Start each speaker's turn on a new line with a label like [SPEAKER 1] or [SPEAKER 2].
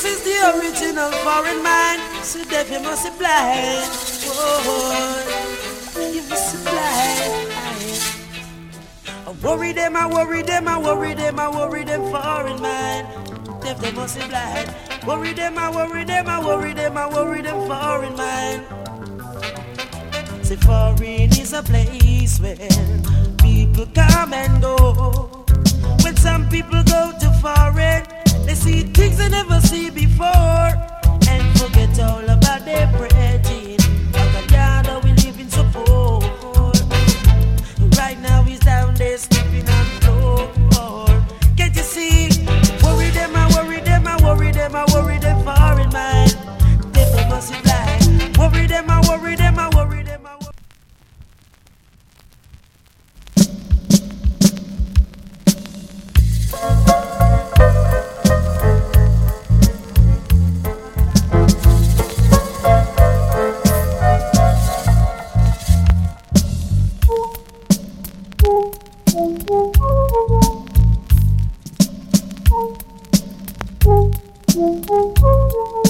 [SPEAKER 1] is the original foreign mind. So deaf you must be blind. Oh, you must be blind. I worry them, I worry them, I worry them, I worry them foreign mind. Deaf they must be blind. Worry them, I worry them, I worry them, I worry them foreign mind. Say foreign is a place where people come and go. When some people go to foreign, they see things they never see before and forget all about their brethren. Agagada, we live in support. Right now he's down there sleeping on the floor. Can't you see? Worry them, I worry them, I worry them, I worry them foreign mind. They must be blind. Worry them, I worry them, I worry them, I worry them.
[SPEAKER 2] Thank you.